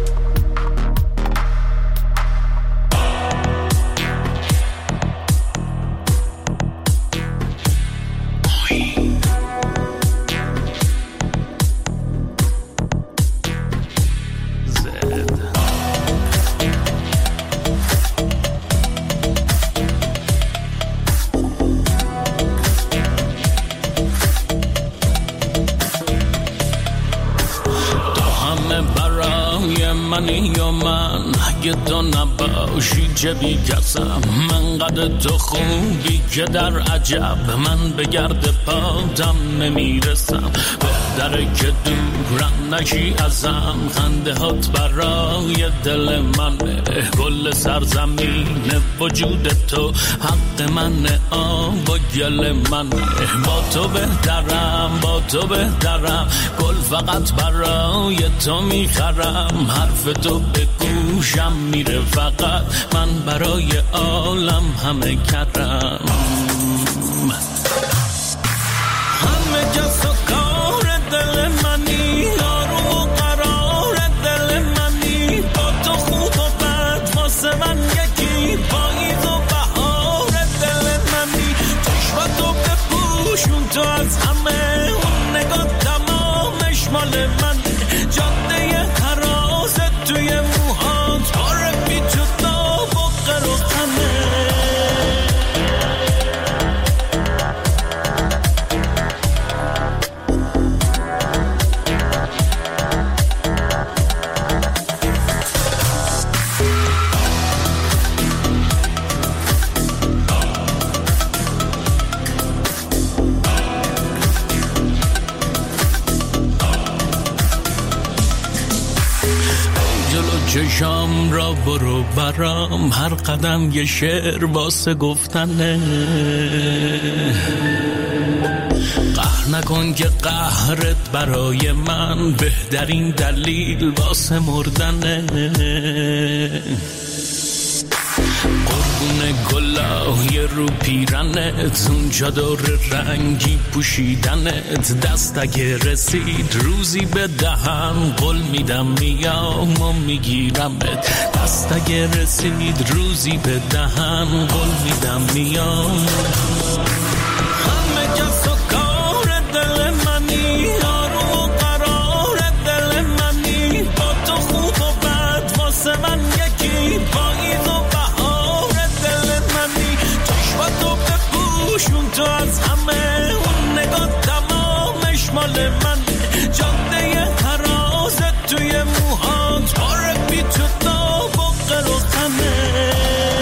منی یا من اگه تو نباشی چه بی کسم، من قد تو خوبی که در عجب من به گرد پاتم نمیرسم. بهتره که دورم نشی ازم، خنده هات برای دل منه، گل سرزمین وجود تو حق منه، آب و گل منه. با تو بهترم با تو بهترم، گل فقط برای تو میخرم، حرف تو به گوشم میره فقط، من برای عالم همه کردم. همه کس و کار دل منی، آروم و قرار دل منی، با تو خوب و بد واسه من یکی، پاییز و بهار دل منی، چشمتو بپوشون تو از همه، اون نگاه تمامش مال منه، جاده حراست توی موهات، باره بی تو داغ و قر و خمه. چشام را برو برام، هر قدم یه شعر واسه گفتنه، قهر نکن که قهرت برای من بهترین دلیل واسه مردنه. قربون گلای رو پیرنت، اون چادر رنگی پوشیدنت، دست اگه رسید روزی به دهن، قول میدم میام و میگیرمت، دست اگه رسید روزی به دهن، قول میدم میام. همه کس و کار دل منی، آروم و قرار دل منی، با تو خوب و بد واسه من یکی، پاییز و شون تو از همه، اون نگاه تمامش مال من، جاده حراست توی موهات، باره بی تو داغ و قر و خمه.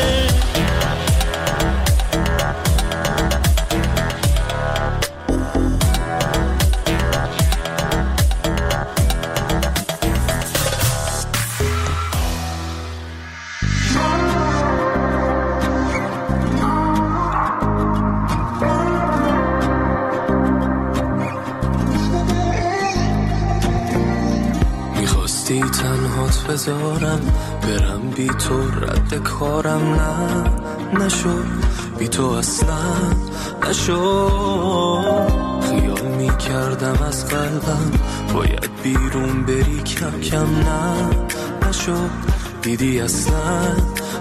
تنهات بذارم برم بی تو، رد کارم نه نشو، بی تو اصلا نشو. خیال می کردم از قلبم باید بیرون بری، کم کم نه نشو، دیدی اصلا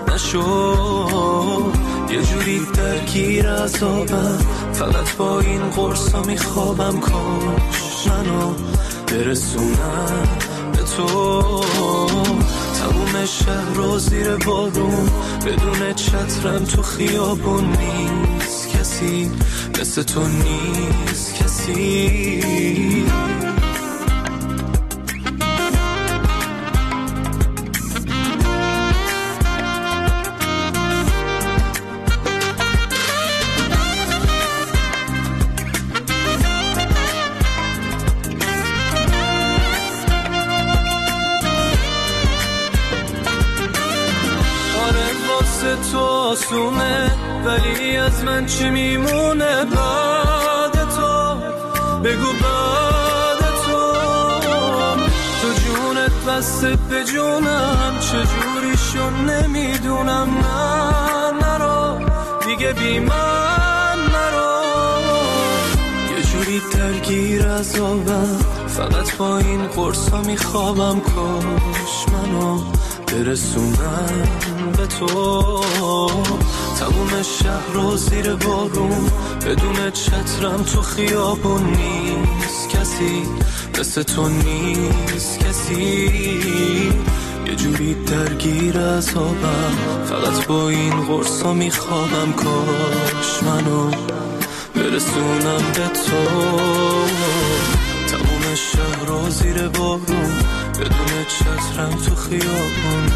نشد. یه جوری درگیر عذابم، فقط با این قرصا میخوابم. کاش منو برسونم به تو. تموم شهر رو زیر بارون، بدون چترم تو خیابون. نیست کسی مثل تو، نیست کسی. تو آسونه، ولی از من چی میمونه بعد تو؟ بگو بعد تو. تو جونت بسته به جونم، چجوری شو نمیدونم. نه نرو دیگه بی من نرو. یه جوری درگیر عذابم، فقط با این قرصا میخوابم. کاش منو برسونم به تو. تموم شهر رو زیر بارون، بدون چترم تو خیابون. نیست کسی مثل تو، نیست کسی. یه جوری درگیر عذابم، فقط با این قرصا میخوابم. کاش منو برسونم به تو. تموم شهر رو زیر بارون، بدون چترم تو خیابون.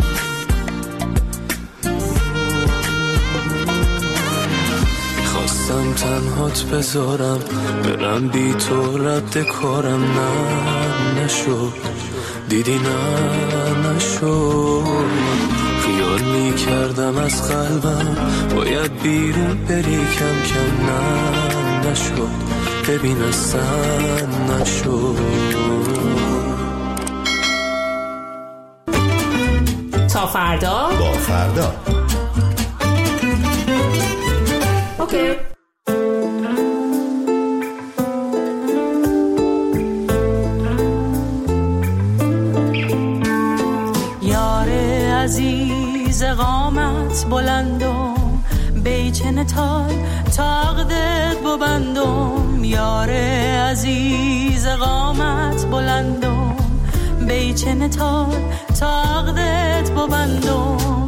میخواستم تنهات بذارم، برم بی تو رد کارم. نه نشد، دیدی نه نشد. خیال میکردم از قلبم باید بیرون بری کم کم. نه نشد، ببین اصلا نشد. تا فردا با فردا. اوکی. یار عزیز قامت بلندم، بیچن تال تاقدت ببندم. یار عزیز قامت بلندم، بیچن تال تاقدت ببندم.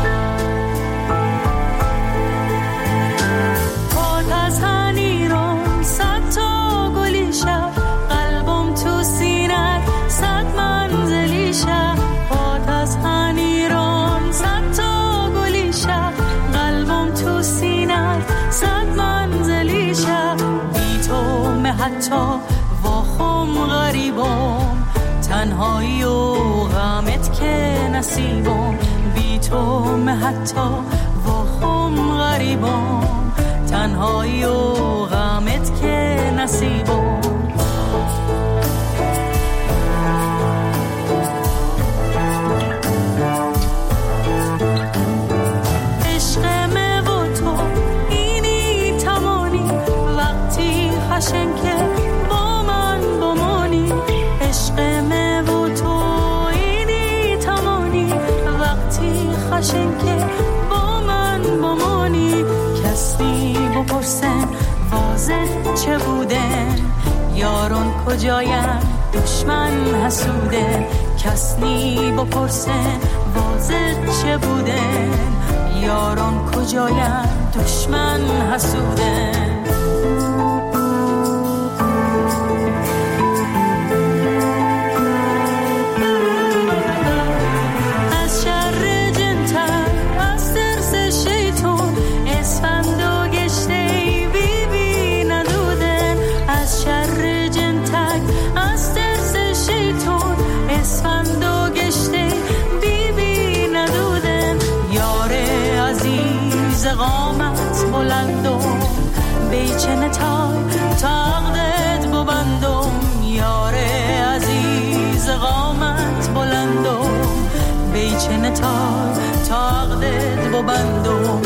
پات از هنیرم صد تا گلی شد، قلبم تو سینت صد منزلی شد. پات از هنیرم صد تا گلی شد، قلبم تو سینت صد منزلی شد. بی تو مه حتی واخم غریبم، تنهایی و غمت که نصیبم. بی تو مه حتی واخم غریبم، تنهایی و غمت که نصیبم. عشق مه و تو اینی تمانی، وقتی خشن که با من بمانی. عشق مه و تو اینی تمانی، وقتی خشن که با من بمانی. کسی بپرسن واضح چه بودن، یاران کجاین دشمن حسوده. کسی بپرسن واضح چه بودن، یاران کجاین دشمن حسوده. قامت بلندم، بیچن تای تاقدت ببندم. یار عزیز قامت بلندم، بیچن تای تاقدت ببندم.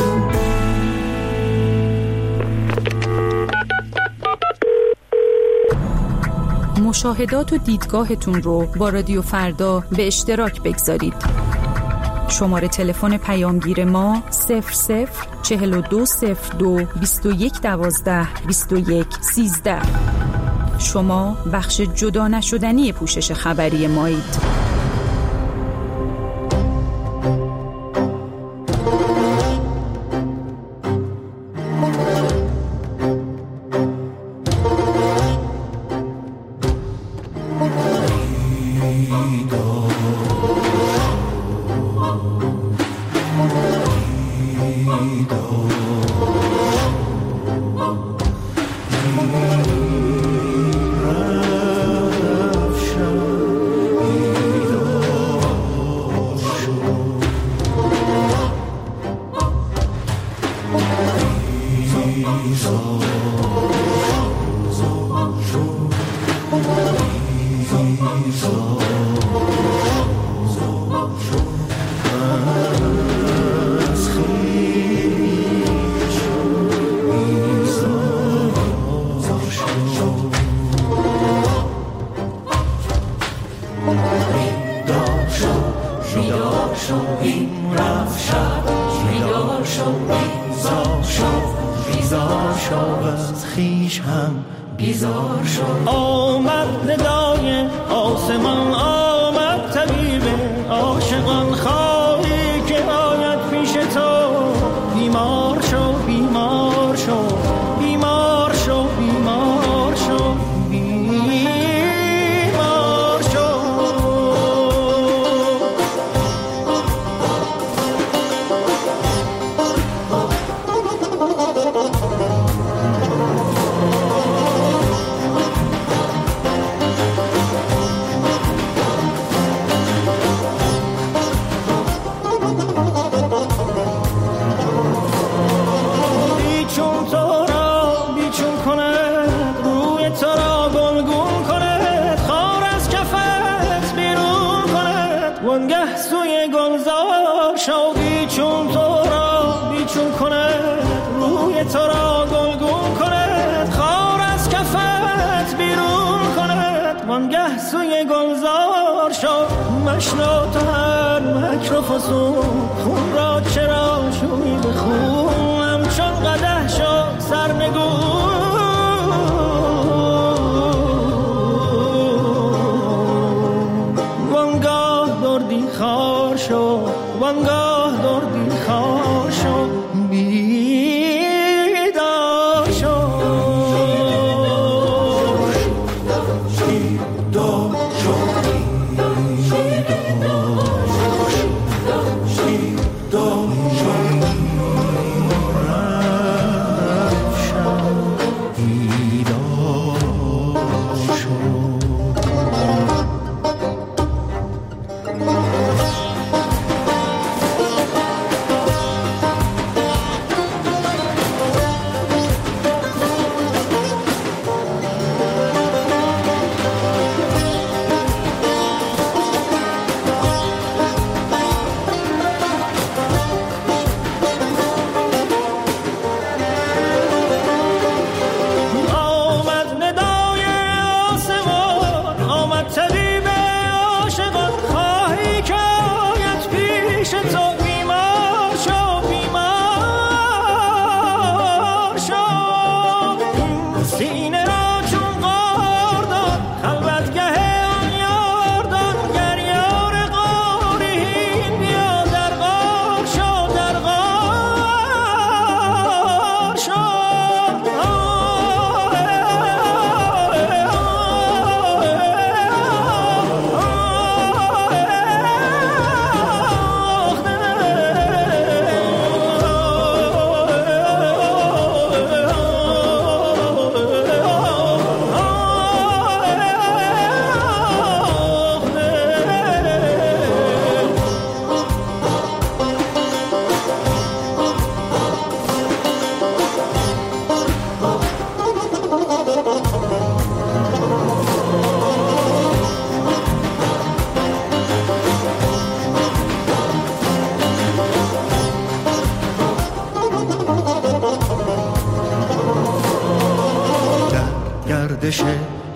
مشاهدات و دیدگاهتون رو با رادیو فردا به اشتراک بگذارید. شماره تلفن پیامگیر ما صفر صفر چهل و دو صفر دو بیست و یک دوازده بیست و یک سیزده. شما بخش جدا نشدنی پوشش خبری مایید. خون را چرا شوی به خونم چون قدح شد سرنگون وانگاه دردی خار شد وانگاه دردی خار شد بیدار شد بیدار شد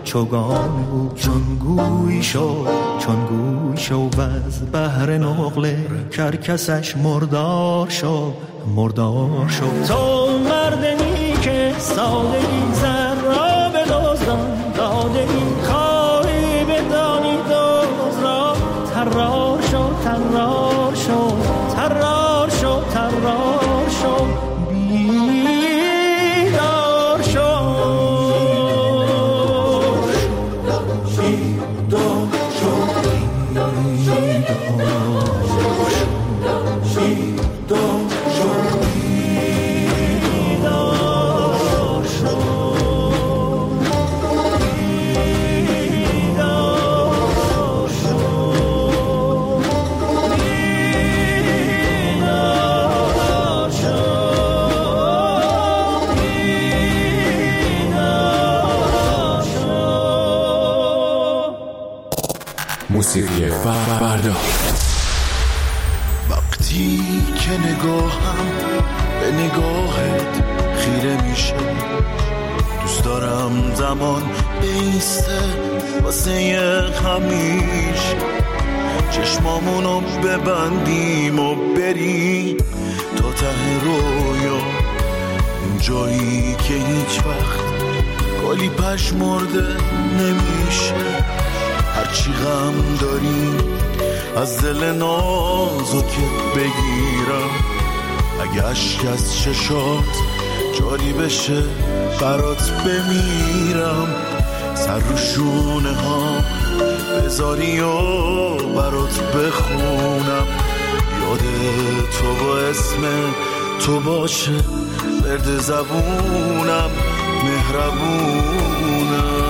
چوگان بود چون گوی شد چون گوی شد و از بحر نقله کرکسش مردار شد مردار شد. تو مردمی که سادگی زر را به دزدان دادگی خواهی بدانی دوز را ترار شد ترار شد ترار شد ترار شد بیدار شد بیدار شد بیدار شد موسیقی فردا. وقتی که نگاهم به نگاهت خیره میشه دوست دارم زمان بیسته واسه همیشه چشمامونو ببندیم و بریم تا ته رویا اون جایی که هیچ وقت گلی پشمرده نمیشه هرچی غم داری از دل نازکت بگیرم اگه اشک از چشات جاری بشه برات بمیرم سر رو شونه ها بذاری و برات بخونم یاد تو با اسم تو باشه برد زبونم مهربونم.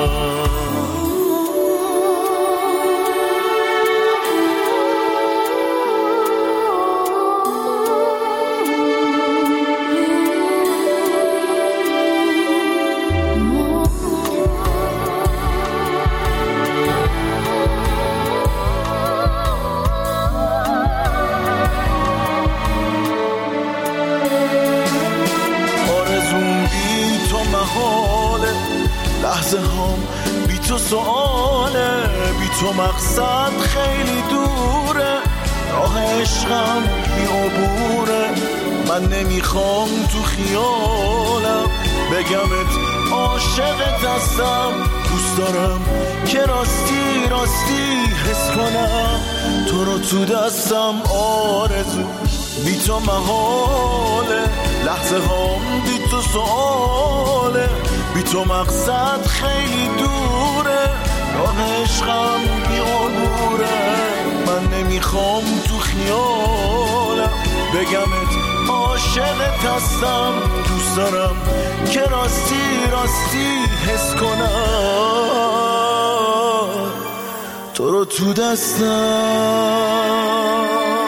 لحظه هم بی تو سؤاله بی تو مقصد خیلی دوره راه عشقم بی عبوره من نمیخوام تو خیالم بگمت عاشقت هستم دوست دارم که راستی راستی حس کنم تو رو تو دستم آرزو بی تو محاله لحظه هم بی تو سؤاله بی تو مقصد خیلی دوره راه عشقم بی عبوره من نمیخوام تو خیالم بگمت عاشقت هستم دوست دارم که راستی راستی حس کنم تو رو تو دستم.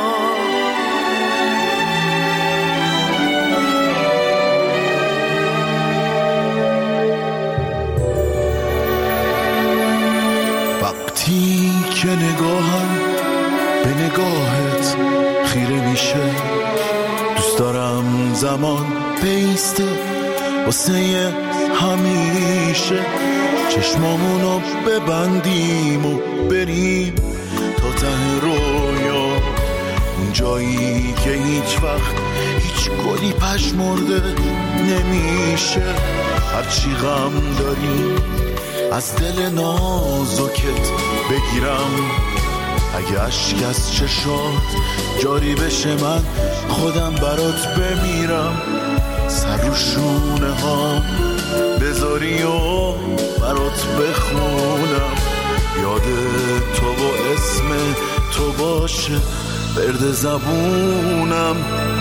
که نگاهم به نگاهت خیره میشه دوست دارم زمان بیسته واسه همیشه چشمامونو ببندیم و بریم تا ته رویا اون جایی که هیچ وقت هیچ گلی پشمرده نمیشه هرچی غم داری از دل نازکت بگیرم اگه اشک از چشات جاری بشه من خودم برات بمیرم سر رو شونه ها بذاری و برات بخونم یاد تو با اسم تو باشه برد زبونم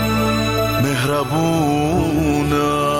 مهربونم.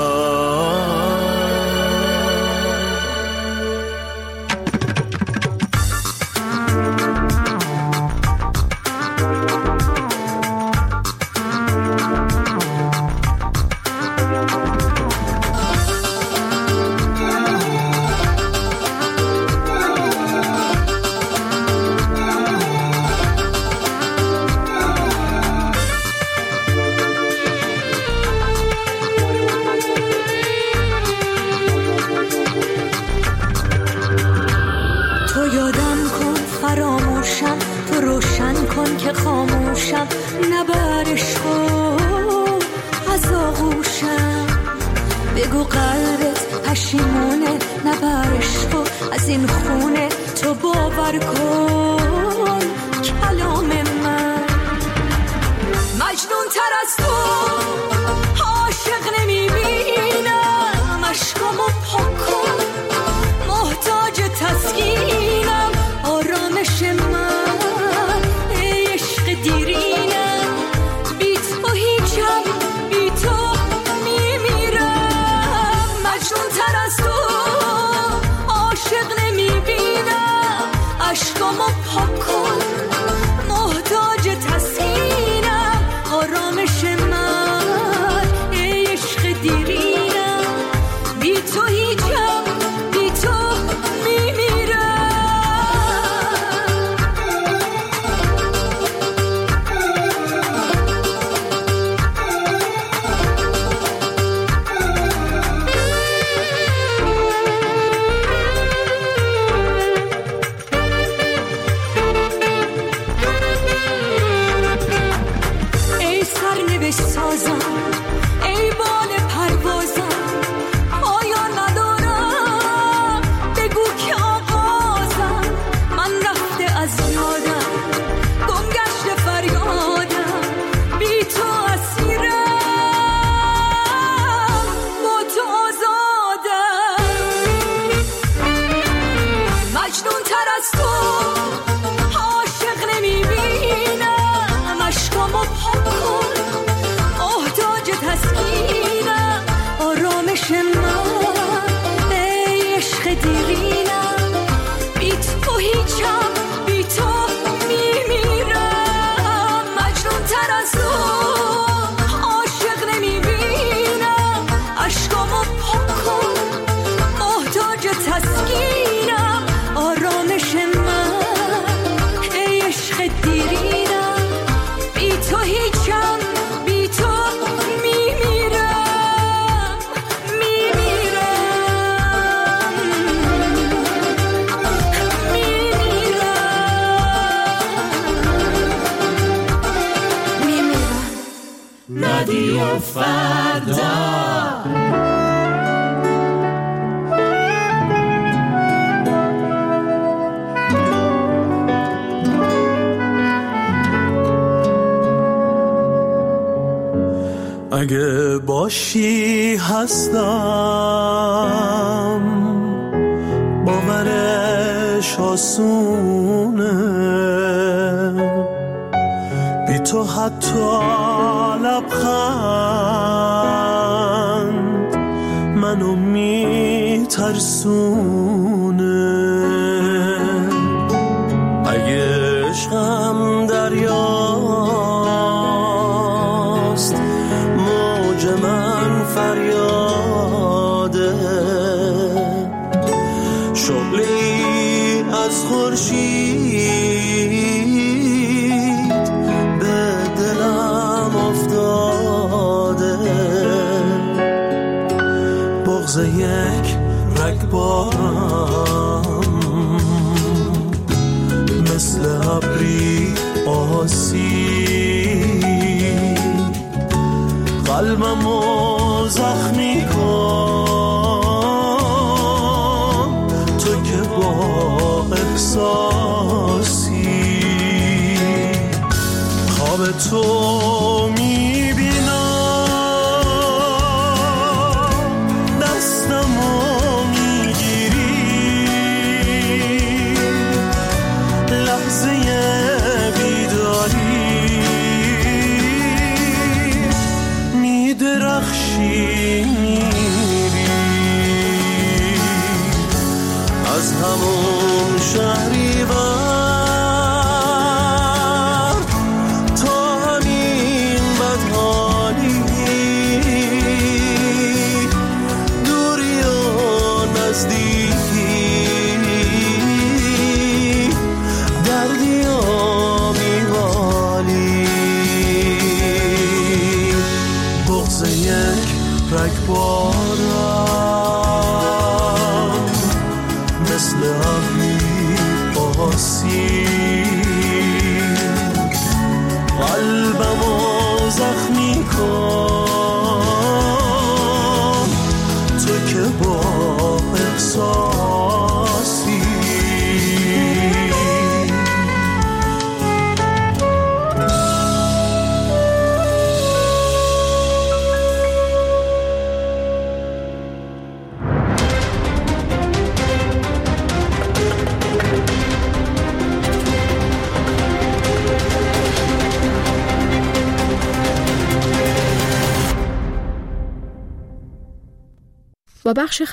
نکن که خاموشم، نبرش کن از آغوشم. بگو قلبت پشیمونه، نبرش کن از این خونه. تو باور کن کلام من، مجنون تر از تو عاشق نمیبینم. عشقامو پاک کن، محتاج تسکینم. آرامش من ای عشق دیرینم، بی تو هیچم، بی تو میمیرم. مجنون تر از تو عاشق نمیبینم. عشقامو پاک کن، محتاج تسکینم. آرامش من ای عشق دیرینم، بی تو هیچم، بی تو میمیرم. ای سرنوشت سازم، ای بال پروازم، پایان ندارم. بگو که آغازم، من رفته از یادم، گم گشته فریادم. بی تو اسیرم، با تو آزادم. مجنون تر از تو عاشق نمیبینم. عشقامو پاک کن، محتاج تسکینم. آرامش من ای عشق دیرینم، بی تو هیچم، بی تو میمیرم. مجنون تر از تو عاشق نمیبینم. عشقامو پاک کن، محتاج تسکینم. آرامش من ای عشق دیرینم، بی تو هیچم، بی تو میمیرم. میمیرم، میمیرم، میمیرم. رادیو فردا. اگه باشی هستم، باورش آسونه. بی تو حتی لبخند منو میترسونه. اگه عشقم دریاست، موج من فریاده. شغلی از خورشید به دلم افتاده. بغض یک رگبارم مثل ابری آسید. قلبمو زخمی کن، تو که با احساسی خواب تو میبینم. دستمو میگیری، لحظه بیداری میدرخشی، میری از همون شهریور تا همین بدحالی. دوری و نزدیکی، دردی و بیمالی. بغض یک رگبارم مثل ابری آسید. که با احساسی با بخش